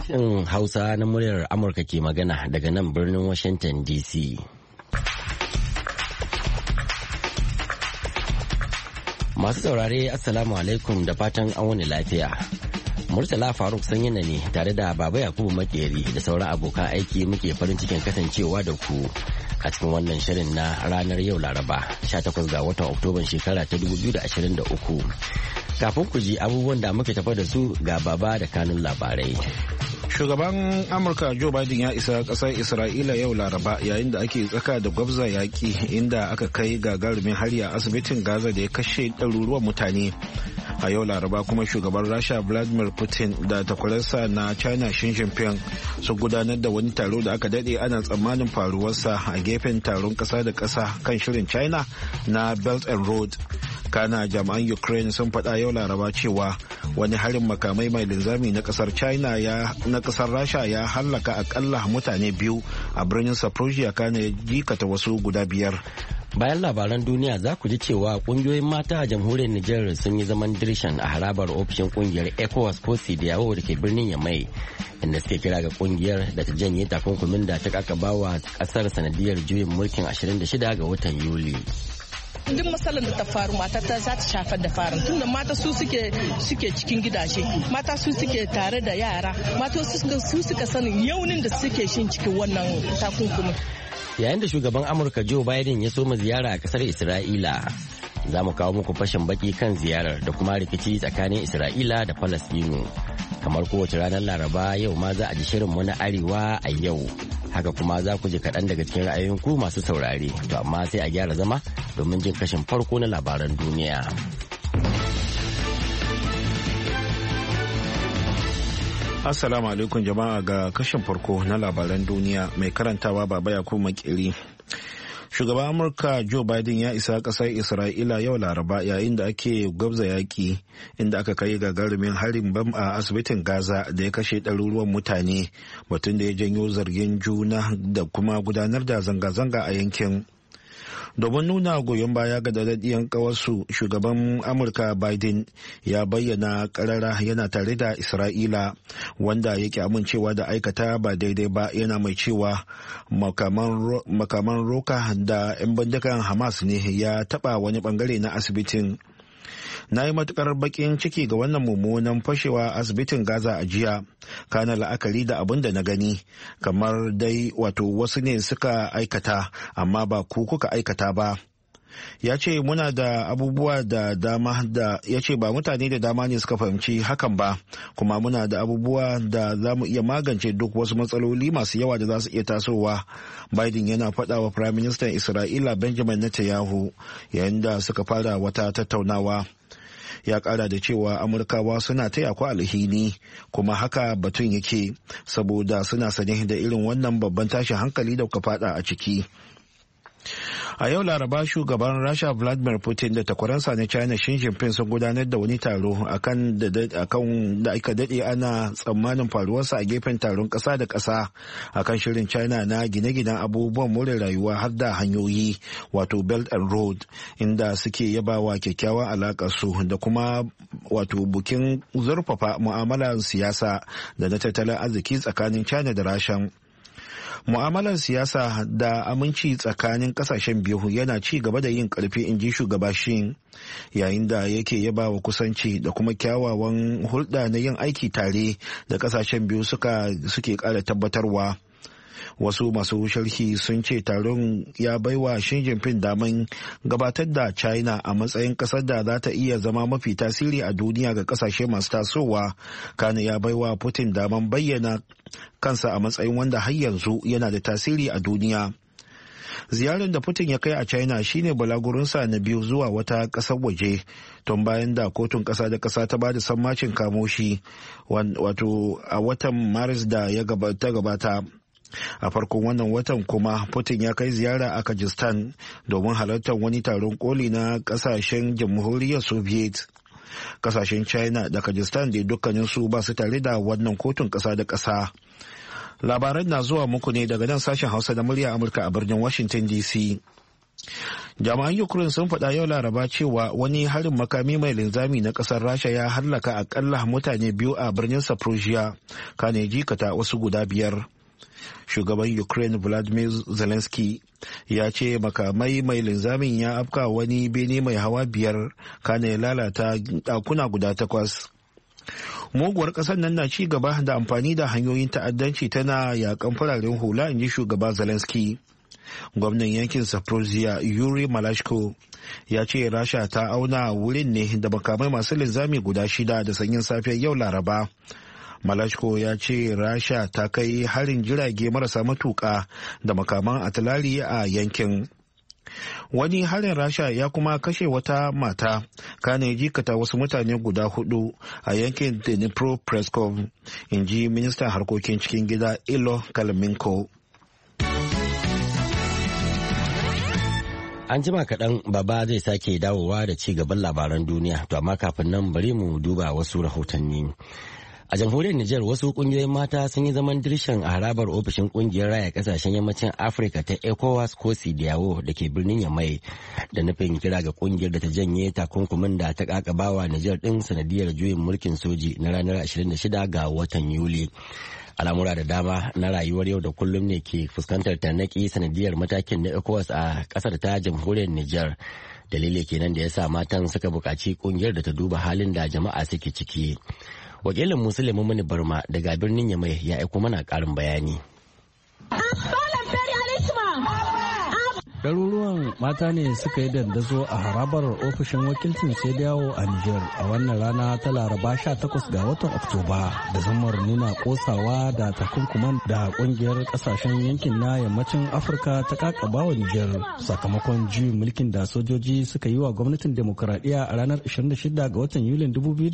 Sashen Hausa na muryar Amurka ke magana daga nan birnin Washington DC. Masu saurare Assalamu alaikum da fatan an wani lafiya. Murtala Faruk Sanyina ne tare da Baba Yakubu Makeri da sauran abokan aiki muke farin cikin kasancewa da ku a cikin wannan shirin na ranar yau Laraba 18 ga watan Oktoban shekara ta 2023. Kafin ku ji abubuwan da muke tafa da su ga Baba da kanun labarai. Shugaban Amurka Joe Biden ya isa ƙasar Isra'ila yau Laraba yayin da ake tsaka da gwabza yaƙi inda aka kai gagarumin hari a asibitin Gaza da ya kashe ɗaruruwan mutane. A yau Laraba kuma shugaban Rasha Vladimir Putin da takwararsa na China Xi Jinping sun gudanar da wani taro da aka daɗe ana tsammanin faruwarsa a gefen taron ƙasa da ƙasa kan shirin China na Belt and Road. Kana jami'an Ukraine sun faɗa yau Laraba cewa wani harin makamai mai linzami na ƙasar China na ƙasar Rasha ya hallaka akalla mutane biyu a birnin Zaporizhia kana ya jikata wasu guda biyar. Bayan labaran duniya za ku ji cewa kungiyoyin mata a jamhuriyar Nijar sun yi zaman dirshan a harabar ofishin kungiyar ECOWAS ko CEDEAO da ke birnin Yamai inda suke kira ga kungiyar da ta janye takunkumin da ta kakabawa kasar sanadiyar juyin mulkin 26 ga watan Yuli. Duk matsalar da ta faru mata ta za ta shafar da farin tunda mata su suke cikin gidaje, mata su suke tare da yara, mata su suka sanin yaunin da suke shin cikin wannan takunkumin. Yayin da shugaban Amurka Joe Biden ya soma ziyara a kasar Isra'ila, za mu kawo muku fashin baki kan ziyarar da kuma rikici tsakanin Isra'ila da Falastinu. Kamar kowace ranar Laraba yau ma za a ji shirinmu na Arewa a yau. Haka kuma za ku ji kaɗan daga cikin ra'ayoyinku masu saurare. To amma sai a gyara zama domin jin kashin farko na labaran duniya. Assalamu alaikum jama'a ga kashin farko na labaran duniya mai karantawa Baba Yakubu Makeri. Shugaban Amurka Joe Biden ya isa ƙasar Isra'ila yau Laraba yayin da ake gwabza yaƙi inda aka kai gagarumin harin bam a asibitin Gaza da ya kashe ɗaruruwan mutane, batun da ya janyo zargin juna da kuma gudanar da zanga-zanga a yankin. Domin nuna goyon baya ga daɗaɗɗiyar ƙawarsu, shugaban Amurka Biden ya bayyana ƙarara yana tare da Isra'ila wanda yake amincewa da aikata ba daidai ba, yana mai cewa makaman roka da 'yan bindigan Hamas ne ya taɓa wani ɓangare na asibitin. Na yi matukar bakin ciki ga wannan mummunan fashewa asibitin Gaza a jiya, kana la'akari da abin da na gani kamar dai wato wasu ne suka aikata amma ba ku kuka aikata ba. Ya ce muna da abubuwa da dama da ya ce ba mutane da dama ne suka fahimci hakan ba, kuma muna da abubuwa da za mu iya magance duk wasu matsaloli masu yawa da za su iya tasowa. Biden yana faɗa wa Firaministan Isra'ila Benjamin Netanyahu yayin da suka fara wata tattaunawa. Ya kara da cewa Amurkawa suna taya ku alhini, kuma haka batun yake saboda suna sane da irin wannan babban tashin hankali da kuka fada a ciki. A yau Laraba shugaban Rasha Vladimir Putin da takwaransa na China Xi Jinping sun gudanar da wani taro akan da aka dade ana tsammanin faruwarsa a gefen taron ƙasa da ƙasa akan shirin China na gine-ginen abubuwan more rayuwa har da hanyoyi wato Belt and Road, inda suke yabawa kyakkyawan alakar su da kuma wato bukin zurfafa mu'amalar siyasa da na tattalin arziki tsakanin China da Rasha. Mu'amalar siyasa da aminci tsakanin kasashen biyu yana ci gaba da yin karfi, in ji shugaba Xi, yayin da yake yaba wa kusanci da kuma kyawawan hulɗa na yin aiki tare da kasashen biyu suke ƙara tabbatarwa. Wasu masu sharhi sun ce taron ya baiwa Xi Jinping daman gabatar da China a matsayin kasar da za ta iya zama mafi tasiri a duniya ga kasashe masu tasowa, kana ya baiwa Putin daman bayyana kansa a matsayin wanda har yanzu yana da tasiri a duniya. Ziyarar da Putin ya kai a China shine balagurinsa na biyu zuwa wata ƙasar waje tun bayan da kotun ƙasa da ƙasa ta bada sammacin kamo shi wato a watan Maris da ya gabata. A farkon wannan watan kuma Putin ya kai ziyara a Kyrgyzstan domin halartar wani taron koli na kasashen jamhuriyar Soviet. Kasashen China da Kyrgyzstan da dukkanin su ba su tare da wannan kotun kasa da kasa. Labaran na zuwa muku ne daga nan sashen Hausa da murya Amurka a birnin Washington DC. Jami'an Ukraine sun faɗa yau Laraba cewa wani harin makami mai linzami na ƙasar Rasha ya hallaka akalla mutane 2 a birnin Zaporizhia, kane jikata wasu guda 5. Shugaban Ukraine Volodymyr Zelensky ya ce makamai mai linzamin ya afka wani bene mai hawa 5 kane ya lalata ɗakuna guda 8. Muguwar ƙasar nan na ci gaba da amfani da hanyoyin ta'addanci tana yakan fararen hula, in ji shugaba Zelensky. Gwamnan yankin Zaporizhia Yuri Malashko ya ce Rasha ta auna wurin ne da makamai masu linzami guda 6 da sanyin safiyar yau Laraba. Malashko ya ce Rasha ta kai harin jirage marasa matuƙa da makaman atilari a yankin. Wani harin Rasha ya kuma kashe wata mata kane jikata wasu mutane guda 4 a yankin Dnipropetrovsk, in ji ministan harkokin cikin gida Ilo Kalminko. An jima kaɗan baba zai sake dawowa da ci gaban labaran duniya, to amma kafin nan bari mu duba wasu rahotanni. A jamhuriyar Nijar wasu kungiyoyin mata sun yi zaman dirshan a harabar ofishin kungiyar raya kasashen yammacin Afirka ta ECOWAS ko CEDEAO da ke birnin Yamai da nufin kira ga kungiyar da ta janye takunkumin da ta kakabawa Nijar din sanadiyar juyin mulkin soji na ranar 26 ga watan Yuli. Al'amura da dama na rayuwar yau da kullum ne ke fuskantar tarnaki sanadiyar matakin na ECOWAS a kasar ta jamhuriyar Nijar. Dalili kenan da ya sa matan suka buƙaci kungiyar da ta duba halin da jama'a suke ciki. Wakilin Musulmi Muni Barma daga birnin Yamai ya aiko mana ƙarin bayani. Ɗaruruwan mata ne suka yi dandazo a harabar ofishin wakilcin CEDEAO a Nijar a wannan rana ta Laraba 18 ga watan Oktoba da zammar nuna kosawa da takunkuman da kungiyar kasashen yankin na yammacin Afirka ta kakaba wa Nijar sakamakon juyin mulkin da sojoji suka yi wa gwamnatin demokuraɗiyya a ranar 26 ga watan Yulin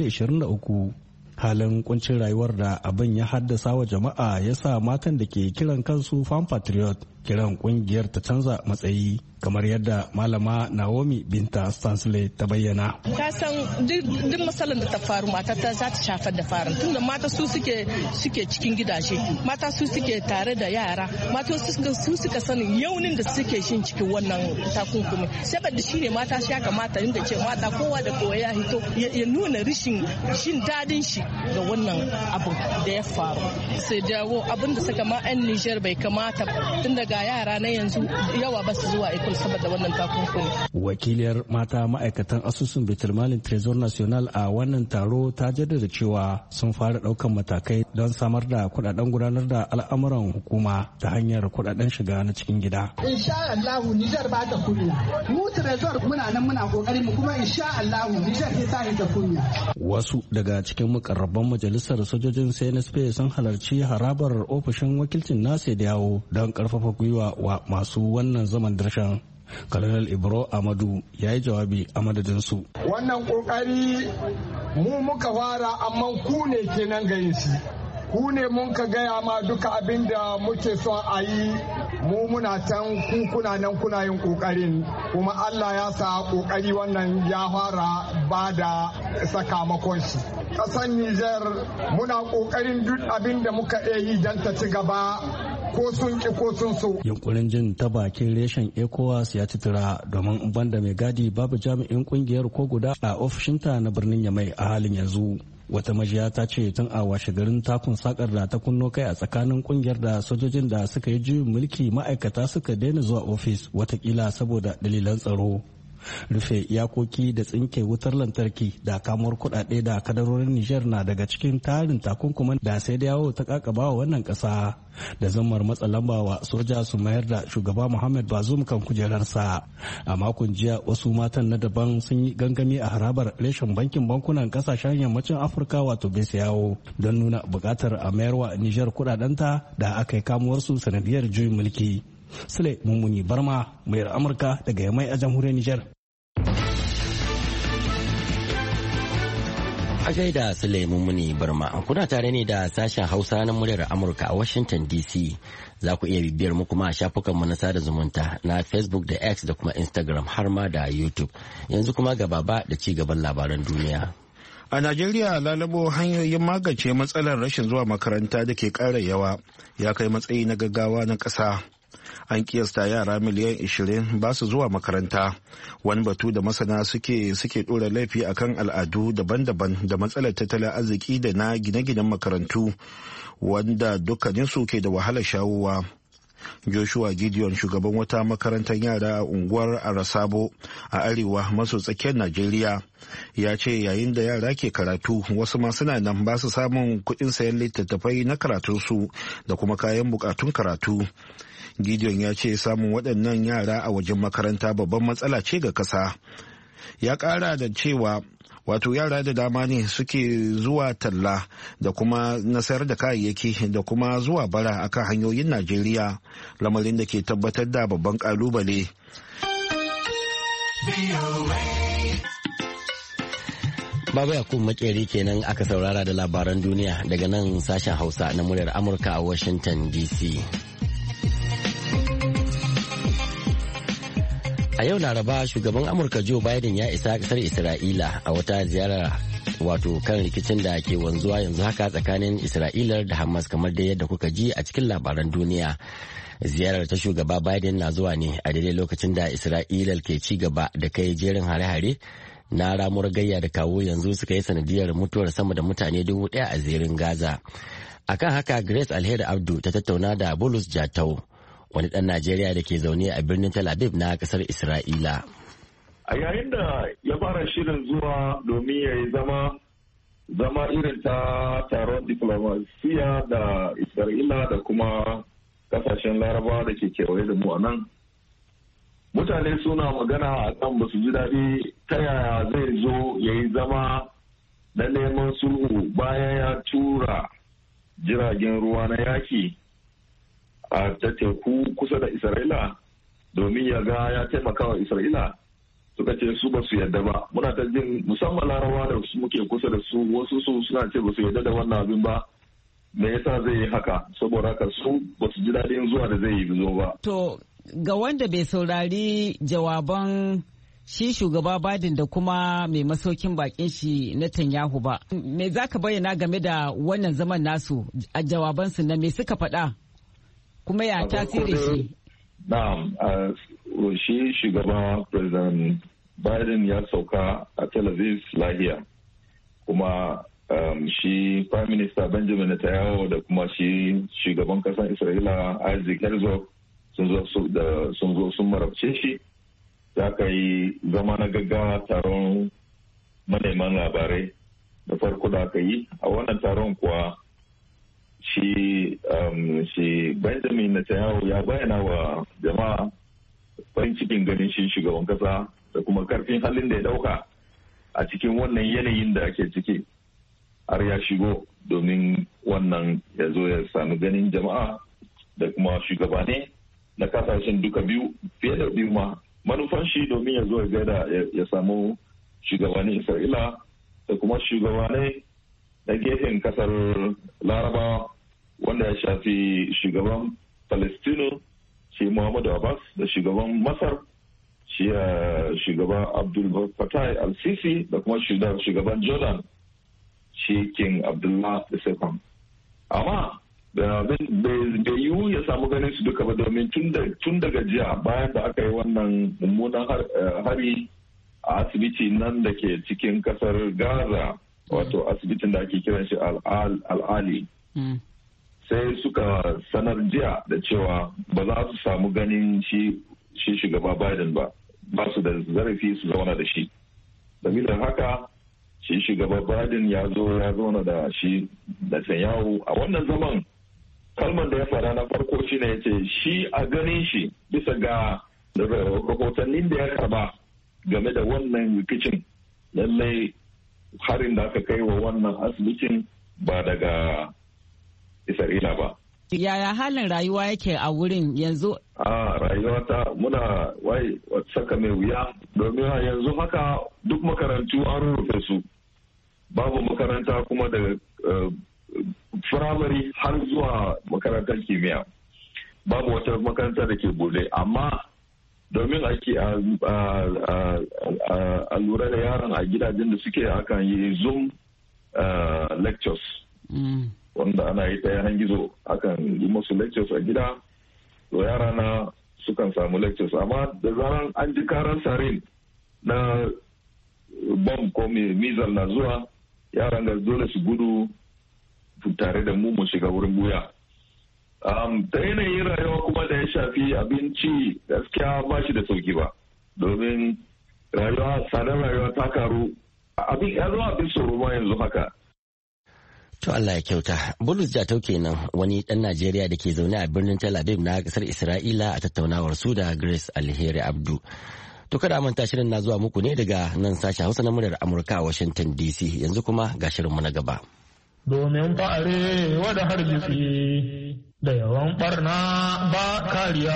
2023. Halin kuncin rayuwar da abin ya haddasa wa jama'a ya sa matan da ke kiran kansu Farm Patriot kiran kungiyar ta canza matsayi, kamar yadda malama Naomi Binta Stanley ta bayyana. Ka san duk matsalar da ta faru mata ta za ta shafar da farin, tunda mata su suke cikin gidaje, mata su suke tare da yara, mata su suka sanin yaunin da suke shin cikin wannan takunkumi. Saboda shine mata shi kamata inda ce mata kowa da kowa ya hito ya nuna rishin jin dadin shi ga wannan abu da ya faru. Sai dawo abin da suka ma 'yan Nijar bai kamata, tun daga yara na yanzu yawa ba su zuwa ikon saboda wannan takunkumi. Wakiliyar mata ma'aikatan asusun Betulmalin Trésor National a wannan taro ta jaddada cewa sun fara daukan matakai don samar da kudaden gudanar da al'amuran hukuma ta hanyar kudaden shiga na cikin gida. Insha Allah Nijar ba ta kudu. Mu Trésor muna nan muna kokari mu kuma insha Allah Nijar ta ta kunya. Wasu daga cikin mukarraban majalisar sojojin CNSP sun halarci harabar ofishin wakilcin na CEDEAO don karfafa gwiwa wa masu wannan zaman dirshan. Colonel Ibro Amadu ya yi jawabi a madadinsu. Wannan kokari mu muka fara, amma ku ne kenan gayin shi. Ku ne mun ka gaya ma duka abin da muke son a yi, mu muna can kuna nan kuna yin kokarin, kuma Allah ya sa kokari wannan ya fara ba da sakamakon shi. Ƙasar Nijar muna kokarin duk abin da muka iya yi don ta ci gaba, ko sun ki ko sun so. Yunkurin jin ta bakin reshen ECOWAS ya tura domin banda mai gadi babu jami'in kungiyar ko guda a ofishinta na birnin Yamai a halin yanzu. Wata majiya ta ce tun a washe garin takun sakar da ta kunno kai a tsakanin kungiyar da sojojin da suka yi juyin mulki, ma'aikata suka daina zuwa ofis, watakila saboda dalilan tsaro. Rufe iyakoki da tsinke wutar lantarki da kamuwar kuɗaɗe da kadarorin Nijar na daga cikin tarin takunkuman da sai da yawo ta kakaba wa wannan ƙasa da zammar matsa lamba wa soja su mayar da shugaba Muhammad Bazoum kan kujerarsa. A makon jiya wasu matan na daban sun yi gangami a harabar reshen bankin bankunan kasashen yammacin Afirka wato BCAO don nuna buƙatar a mayar wa Nijar kuɗaɗenta da aka yi kamuwarsu sanadiyar juyin mulki. Sule Mummuni Barma, muryar Amurka daga Yamai a jamhuriyar Nijar. A gaida Sule Mummuni Barma, kuna tare ne da sashen Hausa na muryar Amurka a Washington DC. Za ku iya bibiyar mu kuma a shafukanmu na sada zumunta na Facebook da X da kuma Instagram har ma da YouTube. Yanzu kuma ga baba da ci gaban labaran duniya. A Najeriya lalabo hanyoyin magance matsalar rashin zuwa makaranta da ke ƙara yawa ya kai matsayi na gaggawa na ƙasa. an kiyasta yara miliyan 20 ba su zuwa makaranta, wani batu da masana suke ɗora laifi akan al'adu daban-daban da matsalar tattalin arziki da na gine-ginen makarantu wanda dukkaninsu ke da wahalar shawowa. Joshua Gideon, shugaban wata makarantar yara a unguwar Arasabo a arewa maso tsakiyar Najeriya, ya ce yayin da yara ke karatu wasu ma suna nan ba su samun kuɗin sayan littattafai na karatunsu da kuma kayan bukatun karatu. Gideon ya ce samun waɗannan yara a wajen makaranta babban matsala ce ga ƙasa. Ya ƙara da cewa wato yara da dama ne suke zuwa talla da kuma nasayar da kayayyaki da kuma zuwa bara akan hanyoyin Najeriya, lamarin da ke tabbatar da babban kalubale. Baba Yakubu Makeri kenan aka saurara da labaran duniya daga nan sashen Hausa na muryar Amurka a Washington DC. A yau Laraba shugaban Amurka Joe Biden ya isa kasar Isra'ila a wata ziyara wato kan rikicin da ke wanzuwa yanzu haka tsakanin Isra'ila da Hamas kamar da yadda kuka ji a cikin labaran duniya. Ziyarar ta shugaba Biden na zuwa ne a daidai lokacin da Isra'ila ke ci gaba da kai jerin hare-hare na ramuwar gayya da kawo yanzu suka yi sanadiyar mutuwar sama da mutane 1,000 a zirin Gaza. Akan haka Grace Alheri Abdu ta tattauna da Bulus Jatau, wani ɗan Najeriya da ke zaune a birnin Tel Aviv na ƙasar Isra'ila. A yayin da ya fara shirin zuwa domin ya yi zama irin ta taron diplomasiya da Isra'ila da kuma kasashen Larabawa da ke kewaye da mu a nan, mutane suna magana a kan ba su ji daɗi ta yaya zai zo ya yi zama na neman sulhu bayan ya tura jiragen ruwa na yaki a ta teku kusa da Isra'ila domin ya ga ya taimaka wa Isra'ila. Suka ce su ba su yadda ba. Muna ta jin musamman Larabawa da su muke kusa da su, wasu su suna ce ba su yadda da wannan abin ba. Me yasa zai yi haka? Saboda haka su ba su ji daɗin zuwa da zai yi zo ba. To ga wanda bai saurari jawaban shi shugaba Biden da kuma mai masaukin bakin shi Netanyahu ba, me za ka bayyana game da wannan zaman nasu a jawabansu na me suka faɗa? Kuma ya tasiri shi? Na'am, shi shugaba President Biden ya sauka a Tel Aviv lahiya, kuma shi Prime Minister Benjamin Netanyahu da kuma shi shugaban kasar Isra'ila Isaac Herzog sun zo sun marabce shi. Za ka yi zama na gaggawa taron maneman labarai da farko da aka yi. A wannan taron kuwa shi Benjamin Netanyahu ya bayyana wa jama'a farin cikin ganin shi shugaban kasa da kuma karfin halin da ya dauka a cikin wannan yanayin da ake ciki, har ya shigo domin wannan ya zo ya sami ganin jama'a da kuma shugabane na kasashen duka biyu, fiye da biyu ma. Manufan shi domin ya zo ya gaida ya samu shugabannin Isra'ila da kuma shugabane na gefen kasar Larabawa, wanda ya shafi shugaban Palestino shi Muhammadu Abbas da shugaban Masar shi shugaban Abdul Fattah al-Sisi da kuma shugaban Jordan shi King Abdullah II. Amma bai yiwu ya samu ganin su duka ba, domin tun daga jiya bayan da aka yi wannan mummunan hari a asibiti nan da ke cikin kasar Gaza, wato asibitin da ake kiran shi al'ali. Sai suka sanar jiya da cewa ba za su samu ganin shi shugaba Biden ba su da zarafi su zauna da shi. Dalilin haka shi shugaba Biden ya zauna da shi Netanyahu a wannan zaman. Kalmar da ya faɗa na farko shi ne ya ce shi a ganin shi bisa ga rahotannin da ya karba game da wannan rikicin, lallai harin da aka kai wa wannan asibitin ba daga Isra'ila ba. Yaya halin rayuwa yake a wurin yanzu? Rayuwa ta muna saka mai wuya, domin yanzu haka duk makarantu an rufe su. Babu makaranta kuma da firamare har zuwa makarantar kimiyya. Babu wata makaranta da ke bude, amma domin ake a lura da yaran a gidajen da suke akan yi Zoom lectures. Wanda ana yi ta yanar gizo, akan yi musu lectures a gida to yara na sukan samu lectures, amma da zaran an ji karan sarin na bomb ko mizal na zuwa, yaran da dole su gudu tare da mu shiga wurin buya. Ta yanayin rayuwa kuma da ya shafi abinci gaskiya ba shi da sauki ba, domin tsadar rayuwa ta karu, abin ya zama abin tsoro ma yanzu haka. To Allah ya kyauta. Bulus Jatau kenan, wani ɗan Najeriya da ke zaune a birnin Tel Aviv na ƙasar Isra'ila a tattaunawar su da Grace Alheri Abdu. To kada manta shirin na zuwa muku ne daga nan sashen Hausa na muryar Amurka a Washington DC. Yanzu kuma ga shirinmu na gaba. Domin fa'are wada hargitsi da yawan barna ba kariya.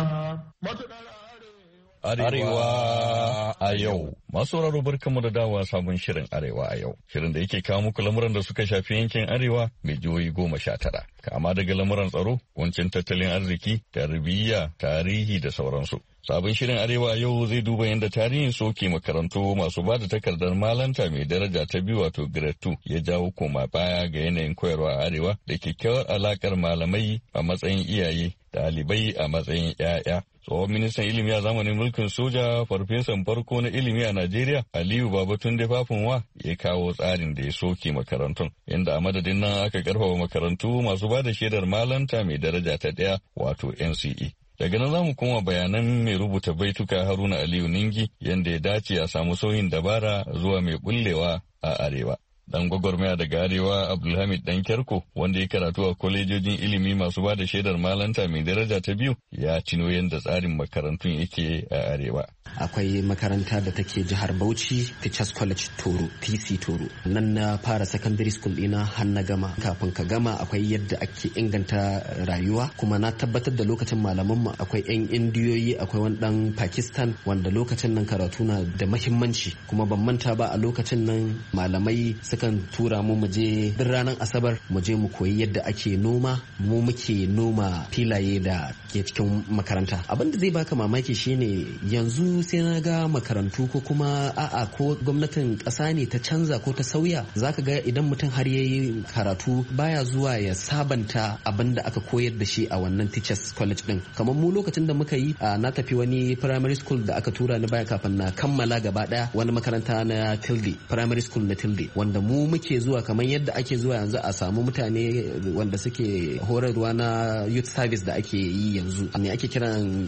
Arewa a yau. Masu sauraro barkanmu da dawowa sabon shirin Arewa a yau. Shirin da yake kawo muku lamuran da suka shafi yankin Arewa mai jihohi 19. Kama daga lamuran tsaro, kuncin tattalin arziki, tarbiyya, tarihi da sauransu. Sabon shirin Arewa a yau zai duba yadda tarihin soke makarantu masu ba da takardar malanta mai daraja ta biyu wato grade 2 ya jawo koma baya ga yanayin koyarwa a Arewa da kyakkyawar alakar malamai a matsayin iyaye, ɗalibai a matsayin 'ya'ya. Tsohon ministan ilimi a zamanin mulkin soja, farfesan farko na ilimi a Najeriya, Aliyu Babatunde Fafunwa, ya kawo tsarin da ya soke makarantun, inda a madadin nan aka karfafa makarantu masu ba da shaidar malanta mai daraja ta 1 wato NCE. Daga nan zamu koma bayanan mai rubuta baituka Haruna Aliyu Ningi yadda ya dace a samu sauyin dabara zuwa mai bullewa a Arewa. Dan gwagwarmaya daga Arewa Abdulhamid Dan Kyarko, wanda ya karatu a kwalejojin ilimi masu ba da shaidar malanta mai daraja ta 2, ya cino yadda tsarin makarantun yake a Arewa. Akwai makaranta da take jihar Bauchi, Teachers College Toro, TC Toro. Nan na fara secondary school ɗina har na gama. Kafin ka gama akwai yadda ake inganta rayuwa, kuma na tabbatar da lokacin malamanmu akwai 'yan Indiyoyi, akwai wani ɗan Pakistan wanda lokacin nan karatu na da mahimmanci, kuma ban manta ba a lokacin nan malamai sukan tura mu je duk ranar Asabar mu je mu koyi yadda ake noma. Mu muke noma filaye da ke cikin makaranta. Abin da zai baka mamaki shine yanzu sai na ga makarantu ko kuma a'a ko gwamnatin ƙasa ne ta canza ko ta sauya, zaka ga idan mutum har yayi karatu baya zuwa ya sabanta abin da aka koyar da shi a wannan teachers college din. Kamar mu lokacin da muka yi na tafi wani primary school da aka tura ni baya kafin na kammala gaba daya, wani makaranta na Tilde, primary school na Tilde, wanda mu muke zuwa kamar yadda ake zuwa yanzu a samu mutane wanda suke horarwa na youth service da ake yi yanzu, ne ake kiran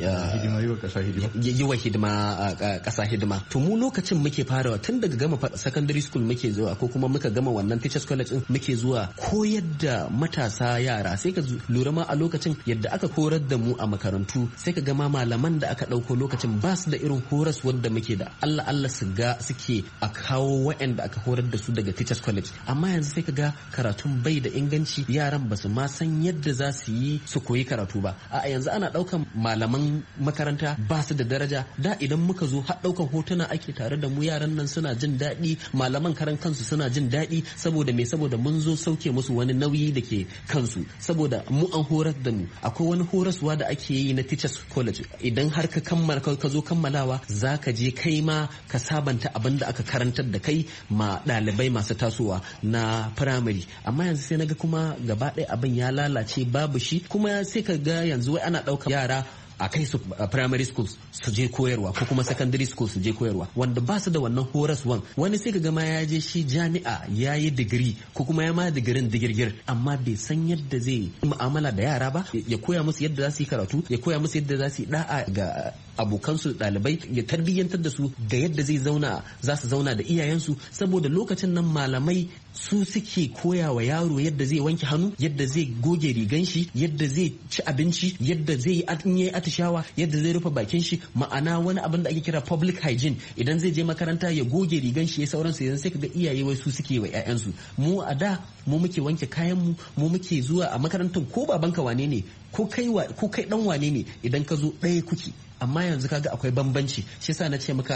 yi wa hidima ƙasa hidima. To mu lokacin muke farawa tun daga gama secondary school muke zuwa, ko kuma muka gama wannan teachers college din muke zuwa koyar da matasa yara. Sai ka lura ma a lokacin yadda aka horar da mu a makarantu, sai ka gama malaman da aka ɗauko lokacin ba su da irin horas wanda muke da. Allah su ga suke a kawo waɗanda aka horar da su daga teachers college. Amma yanzu sai ka ga karatun bai da inganci, yaran ba su ma san yadda za su yi su koyi karatu ba. A yanzu ana ɗaukan malaman makaranta ba su da daraja. Da idan muka zo har ɗaukan hotuna ake tare da mu, yaran nan suna jin daɗi, malaman karan kansu suna jin daɗi. Saboda me? Saboda mun zo sauke musu wani nauyi da ke kansu, saboda mu an horar da mu. Akwai wani horaswa da ake yi na teachers college, idan har ka kammala ka zo kammalawa za ka je kai ma ka sabanta abin da aka karantar da kai ma ɗalibai masu tasowa na primary. Amma yanzu sai naga kuma gaba ɗaya abin ya lalace, babu shi. Kuma sai ka ga yanzu wai ana ɗaukar yara a kai su primary schools su je koyarwa, ko kuma secondary schools su je koyarwa, wanda ba su da wannan horaswan. Wani sai ka gama ya je shi jami'a ya yi digiri ko kuma ya ma digirin digirgir, amma bai san yadda zai mu'amala da yara ba, ya koya musu yadda za su yi karatu, ya koya musu yadda za su yi da'a ga abokansu ɗalibai, ya tarbiyyantar da su ga yadda za su zauna da iyayensu. Saboda lokacin nan malamai su suke koya wa yaro yadda zai wanke hannu, yadda zai goge rigan shi, yadda zai ci abinci, yadda zai yi atishawa, yadda zai rufe bakin shi, ma'ana wani abin da ake kira public hygiene. Idan zai je makaranta ya goge rigan shi ya sauransu. Yanzu sai kaga iyaye wai su suke wa 'ya'yansu. Mu a da mu muke wanke kayan mu muke zuwa a makarantar, ko babanka wane ne, ko kai dan wane ne, idan ka zo ɗaya kuke. Amma yanzu kaga akwai bambanci. Shi yasa na ce maka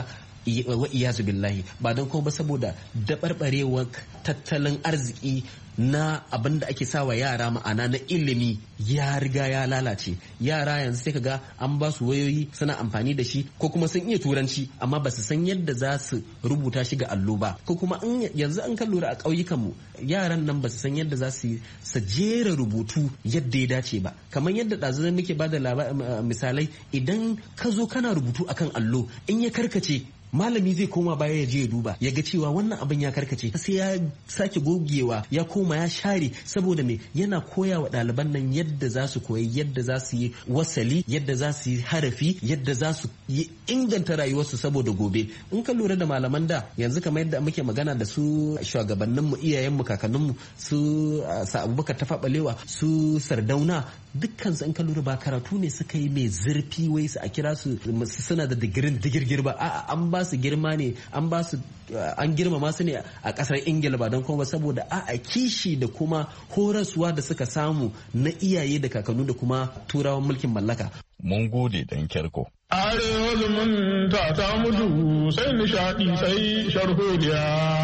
wa iyazu billahi ba don kuma ba saboda dabarbarewar tattalin arziki na abin da ake sawa yara ma'ana na ilimi ya riga ya lalace. Yara yanzu sai kaga an ba su wayoyi suna amfani da shi ko kuma sun iya turanci amma ba su san yadda za su rubuta shi ga allo ba, ko kuma yanzu an kan lura a ƙauyukanmu yaran nan ba su san yadda za su jera rubutu yadda ya dace ba. Kamar yadda ɗazu muke ba da misalai, idan ka zo kana rubutu akan allo in ya karkace malami zai koma baya ya je ya duba ya ga cewa wannan abin ya karkace sai ya sake gogewa ya koma ya share, saboda me yana koya wa ɗaliban nan yadda za su koyi yadda za su yi wasali, yadda za su yi harafi, yadda za su yi inganta rayuwarsu saboda gobe. In ka lura da malaman da yanzu kamar yadda muke magana da su shugabanninmu, iyayenmu, kakanninmu, su Abubakar Tafawa Balewa, su Sardauna, dukkan su in ka lura ba karatu ne suka yi mai zurfi wai su a kira su suna da digirin digirgir ba, a'a an ba su girma ne, an girmama su ne a kasar Ingila ba don kuma saboda a kishi da kuma horaswa da suka samu na iyaye da kakannu da kuma turawan mulkin mallaka. Mun gode dan Kyarko. Arewa zumunta ta mutu sai nishaɗi sai sharholiya.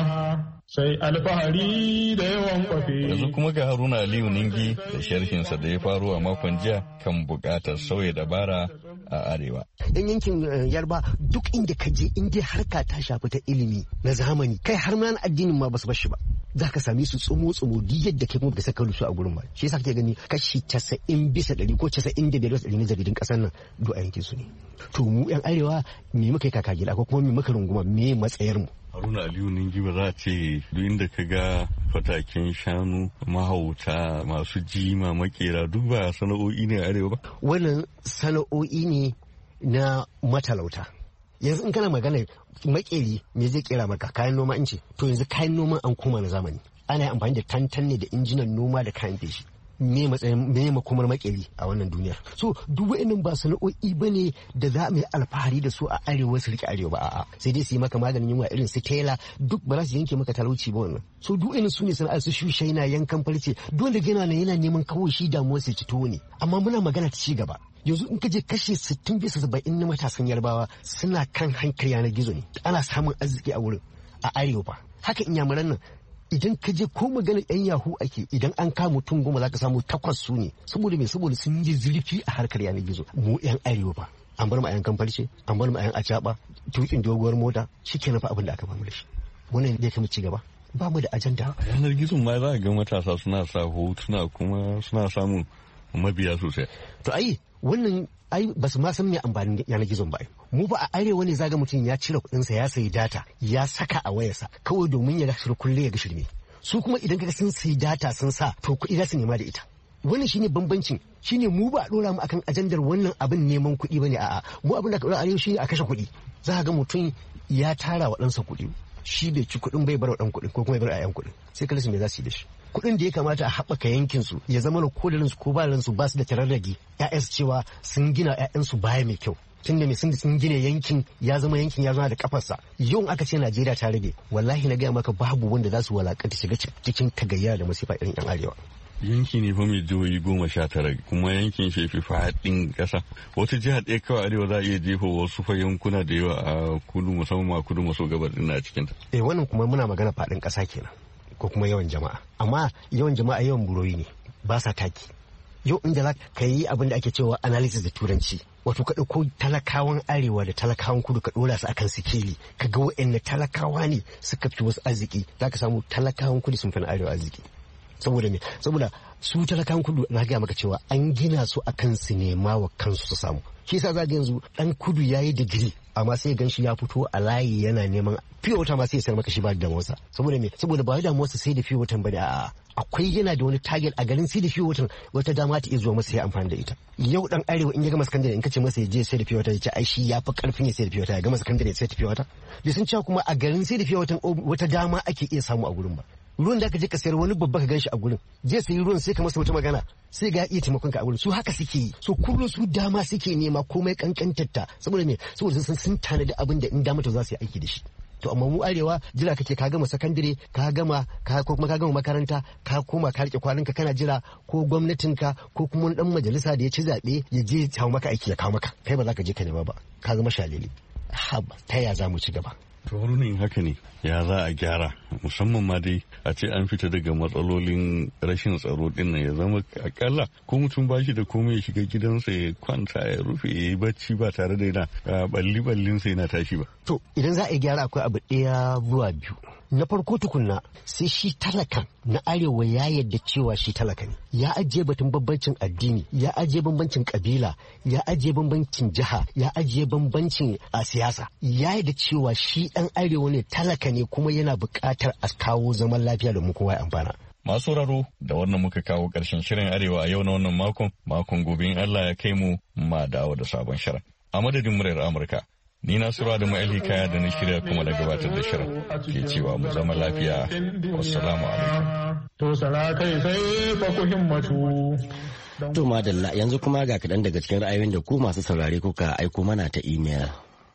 Sai alfahari da yawan kwafe. Yanzu kuma ga Haruna Aliyu Ningi da sharhinsa da ya faru a makon jiya kan bukatar sauya dabara a Arewa. Yan yankin Yarba duk inda ka je inda harka ta shafi ta ilimi na zamani, kai har ma addinin ma basu bar shi ba. Za ka same su tsumo duk yadda kai kuma baka saka su a gurin ba. Shi yasa kake gani kashi 90% ko 95% na jaridun kasar nan duk a yankin su ne. To mu yan Arewa me muka yi kaka gida ko kuma me muka runguma me matsayar mu? Haruna Aliyu Ningi ba za a ce duk inda ka ga fataken shanu, mahauta, masu jima, makera duk ba sana'o'i ne a Arewa ba? Wannan sana'o'i ne na matalauta. Yanzu in kana magana makeri me zai kera maka kayan noma in ce, to yanzu kayan noma an koma na zamani. Ana amfani da tantan ne da injinan noma da kayan feshi. Me makomar makeri a wannan duniyar. So duk wa'annan ba sana'o'i bane da za mu yi alfahari da su a Arewa su rike Arewa ba, a'a sai dai su yi maka maganin yunwa irin su tela, duk ba za su yanke maka talauci ba wannan. So duk wa'annan su ne sana'ar su shushe yana yankan farce, dole gina nan yana neman kawai shi damuwar sai ci tuwo ne. Amma muna magana ta ci gaba. Yanzu in ka je kashi 60-70 na matasan Yarbawa suna kan hankali yanar gizo ne, ana samun arziki a wurin a Arewa ba. Haka Inyamuran nan idan ka je ko magana yan yahu ake, idan an kama mutum 10 za ka samu 8 su ne. Saboda me? Saboda sun yi zurfi a harkar yanar gizo. Mu yan Arewa ba an bar mu a yankan farce, an bar mu a yan acaba, tukin doguwar mota, shikenan fa abin da aka bamu da shi. Wannan ne kuma ci gaba. Ba mu da ajanda. A yanar gizon ma za a ga matasa suna sa hotuna kuma suna samun mabiya sosai. To wannan ba su ma san me amfanin yanar gizon ba. Mu ba a Arewa ne zaga mutum ya cire kuɗinsa ya sayi data ya saka a wayarsa kawai domin ya ga kulle ya ga shirme. Su kuma idan kaga sun sayi data sun sa to kuɗi za su nema da ita. Wannan shine bambancin, shine mu ba a dora mu akan ajandar wannan abin neman kuɗi bane, a'a mu abin da ka dora Arewa shine a kashe kuɗi. Za ka ga mutum ya tara wa ɗansa kuɗi, shi bai ci kuɗin bai bar wa ɗan kuɗin ko kuma bai bar a yan kuɗin, sai ka rasa me za su yi da shi. Kuɗin da ya kamata a haɓaka yankin su ya zama na ko da ransu ko ba ransu ba su da tararragi ƴaƴansu cewa sun gina ƴaƴansu baya mai kyau. Tun da sun gina yankin ya zama da kafarsa. Yau aka ce Najeriya ta rage, wallahi na gaya maka babu wanda za su walakanta shiga cikin tagayyara da masifa irin yan Arewa. Yanki ne fa mai jihohi 19 kuma yankin shefi faɗin ƙasa. Wata jihar ɗaya kawai Arewa za a iya jefa wasu fa yankuna da yawa a kudu, musamman a kudu maso gabar ɗin a cikinta. Wannan kuma muna magana faɗin ƙasa kenan ko kuma yawan jama'a. Amma yawan jama'a yawan buroyi ne, ba sa taki. Yau inda za ka yi abin da ake cewa analysis da turanci, wato ka ɗauko talakawan Arewa da talakawan kudu ka ɗora su akan sikeli, ka ga waɗanne talakawa ne suka fi wasu arziki, za ka samu talakawan kudu sun fi na Arewa arziki. Saboda me? Saboda su talakawan kudu na gaya maka cewa an gina su akan su nema wa kansu su samu. Shi yasa za ga yanzu ɗan kudu ya yi digiri amma sai gan shi ya fito a layi yana neman fiye wata ma sai ya sayar maka shi ba da damuwarsa. Saboda me? Saboda ba da damuwarsa sai da fiye watan ba da a'a. Akwai yana da wani target a garin sai da fiye watan wata dama ta iya zuwa masa ya amfani da ita. Yau dan Arewa in ya gama sakandare in kace masa ya je sai da fiye wata ya ce ai shi ya fi karfin ya sai da fiye wata, ya gama sakandare sai da fiye wata. Bai san cewa kuma a garin sai da fiye watan wata dama ake iya samu a gurin ba. Ruwan da aka je ka sayar wani babba ka ganshi a gurin, je sayi ruwan sai ka masa wata magana sai ga iya taimakon ka a gurin. Su haka suke yi. So kullum su dama suke nema komai kankantarta. Saboda me? Saboda sun tanadi abin da in dama to za su yi aiki da shi. To amma mu Arewa jira kake ka gama sakandare, ka gama ko kuma ka gama makaranta, ka koma ka rike kwaninka kana jira ko gwamnatinka ko kuma wani dan majalisa da ya ci zabe ya je ya kawo maka aiki ya kawo maka. Kai ba za ka je ka nema ba. Ka gama shalele. ta ya za mu ci gaba. To wurin haka ne ya za a gyara musamman ma dai a ce an fita daga matsalolin rashin tsaro din nan ya zama akalla ko mutum ba shi da komai ya shiga gidansa ya kwanta ya rufe ya yi bacci ba tare da yana ballin sa yana tashi ba. To idan za a yi gyara akwai abu ɗaya zuwa biyu. Na farko tukunna sai shi talakan na arewa ya yadda cewa shi talaka ne, ya ajiye batun bambancin addini, ya ajiye bambancin kabila, ya ajiye bambancin jiha, ya ajiye bambancin a siyasa, ya yadda cewa shi dan arewa ne, talaka ne, kuma yana buƙatar a kawo zaman lafiya da mu kowa ya amfana. Masu raro da wannan muka kawo ƙarshen shirin Arewa a yau na wannan makon gobe in Allah ya kai mu ma dawo da sabon shirin. A madadin muryar Amurka, ni na sura da ma'ali kaya da na shirya kuma da gabatar da shirin ke cewa mu zama lafiya. Wassalamu alaikum. To kai sai fa ku himmatu. To madalla yanzu kuma ga kaɗan daga cikin ra'ayoyin da ku masu saurare kuka aiko mana ta imel.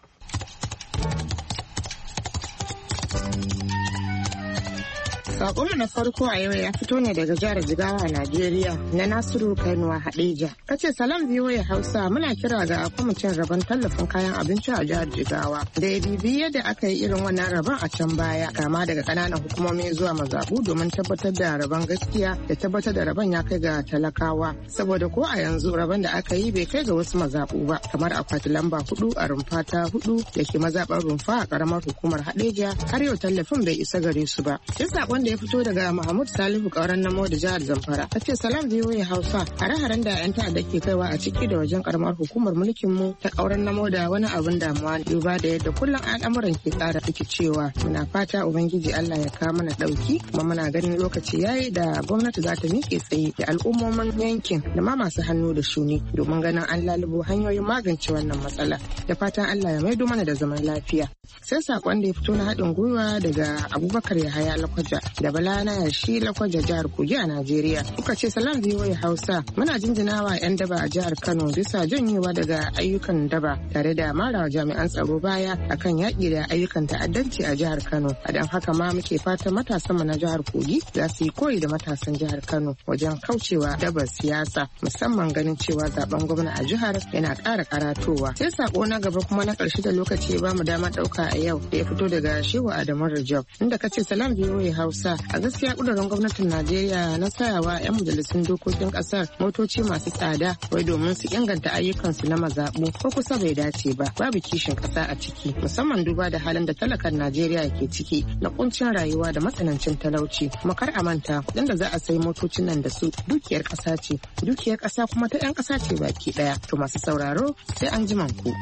Sakonmu na farko a yau ya fito ne daga jihar Jigawa a Najeriya na Nasiru Kainuwa Hadeja. Kace salam VOA Hausa, muna kira ga kwamitin rabon tallafin kayan abinci a jihar Jigawa da ya bibi yadda aka yi irin wannan rabon a can baya, kama daga kananan hukumomi zuwa mazabu domin tabbatar da rabon gaskiya da tabbatar da rabon ya kai ga talakawa. Saboda ko a yanzu rabon da aka yi bai kai ga wasu mazabu ba, kamar akwati lamba 4 a rumfa ta 4 da ke mazaɓar rumfa a karamar hukumar Hadeja, har yau tallafin bai isa gare su ba. Sai sakon da ya fito daga Mahmud Salihu kauran namo da jihar Zamfara. Ta ce salam VOA Hausa, hare-haren da 'yan ta'adda ke kaiwa a ciki da wajen karamar hukumar mulkin mu ta kauran namo da wani abin damuwa ne, duba da yadda kullum al'amuran ke ƙara rikicewa. Muna fata Ubangiji Allah ya kawo mana ɗauki, kuma muna ganin lokaci yayi da gwamnati za ta miƙe tsaye da al'ummomin yankin da ma masu hannu da shuni domin ganin an lalubo hanyoyin magance wannan matsala. Da fatan Allah ya maido mana da zaman lafiya. Sai sakon da ya fito na haɗin gwiwa daga Abubakar Yahaya Lakwaja da Bala na Yashi Lakwaja jihar Kogi a Najeriya. Kuka ce salam VOA Hausa, muna jinjinawa 'yan daba a jihar Kano bisa janyewa daga ayyukan daba tare da marawa jami'an tsaro baya akan yaƙi da ayyukan ta'addanci a jihar Kano. A don haka ma muke fatan matasan mu na jihar Kogi za su yi koyi da matasan jihar Kano wajen kaucewa dabar siyasa, musamman ganin cewa zaben gwamna a jihar yana ƙara karatowa. Sai sako na gaba kuma na ƙarshe da lokaci ba mu dama ɗauka a yau da ya fito daga Shehu Adamu Rajab, inda ka ce salam VOA Hausa, a gaskiya kudurin gwamnatin Najeriya na sayawa 'yan majalisun dokokin kasar motoci masu tsada wai domin su inganta ayyukansu na mazaɓu ko kusa bai dace ba, babu kishin ƙasa a ciki, musamman duba da halin da talakan Najeriya ke ciki na kuncin rayuwa da matsanancin talauci. Kuma kar a manta kuɗin da za a sayi motocin nan da su dukiyar ƙasa ce, dukiyar ƙasa kuma ta 'yan ƙasa ce baki ɗaya. To masu sauraro sai an ji ku.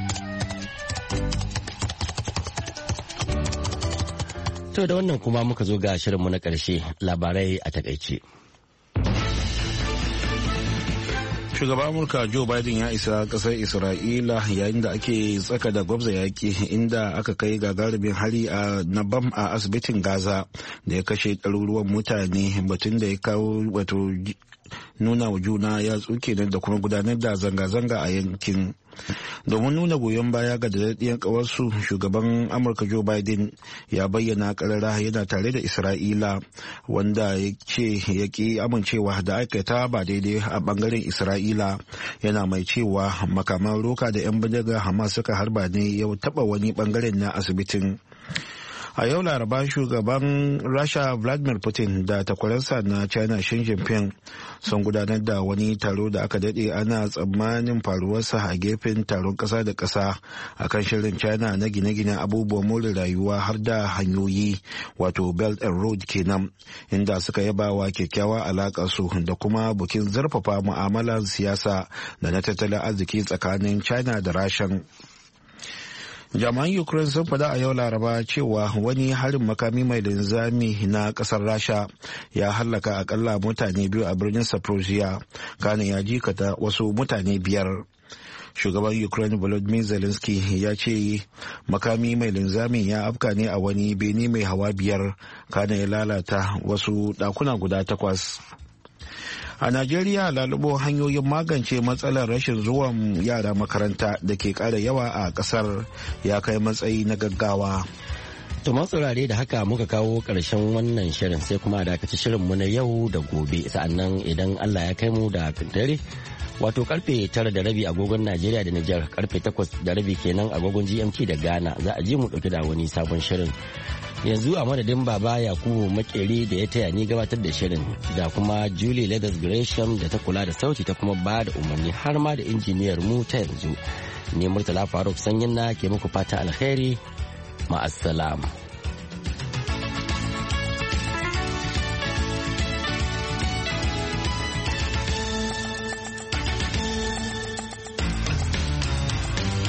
To da wannan kuma muka zo ga shirinmu na ƙarshe, labarai a takaice. Shugaban Amurka Joe Biden ya isa ƙasar Isra'ila yayin da ake tsaka da gwabza yaƙi, inda aka kai gagarumin hari na bam a asibitin Gaza da ya kashe ɗaruruwan mutane, batun da ya kawo wato nuna wa juna ya tsuke da kuma gudanar da zanga-zanga a yankin. Domin nuna goyon baya ga daɗaɗɗiyar ƙawarsu, shugaban Amurka Joe Biden ya bayyana ƙarara yana tare da Isra'ila, wanda ya ce ya ƙi amincewa da aikata ba daidai a ɓangaren Isra'ila, yana mai cewa makaman roka da 'yan bindiga Hamas suka harba ne ya taɓa wani ɓangaren na asibitin. A yau Laraba, shugaban Rasha Vladimir Putin da takwaransa na China Xi Jinping sun gudanar da wani taro da aka dade ana tsammanin faruwarsa a gefen taron ƙasa da ƙasa akan shirin China na gine-ginen abubuwan more rayuwa har da hanyoyi, wato Belt and Road kenan, inda suka yaba wa kyakkyawa alaƙar su da kuma bukin zarfafa mu'amalar siyasa da na tattalin arziki tsakanin China da Rashan. Jami'an Ukraine sun faɗa a yau Laraba cewa wani harin makami mai linzami na ƙasar Rasha ya hallaka akalla mutane 2 a birnin Zaporizhia, kana ya jikata wasu mutane 5. Shugaban Ukraine Volodymyr Zelensky ya ce makami mai linzamin ya afka ne a wani bene mai hawa 5, kana ya lalata wasu ɗakuna guda 8. A Najeriya, lalubo hanyoyin magance matsalar rashin zuwan yara makaranta da ke ƙara yawa a ƙasar ya kai matsayi na gaggawa. To saurare da haka muka kawo ƙarshen wannan shirin, sai kuma a dakaci shirinmu na yau da gobe, sa'annan idan Allah ya kai mu da dare wato karfe 9:30 agogon Najeriya da Nijar, karfe 8:30 kenan agogon GMT da Ghana. Za a ji mu dauke da wani sabon shirin. Yanzu a madadin Baba Yakubu Makeri da ya taya ni gabatar da shirin, da kuma Julie Leathers Gresham da ta kula da sauti ta kuma ba da umarni har ma da injiniyar mu ta yanzu. Ne Murtala Faruk Sanyin na ke muku fata alheri. Ma'assalam.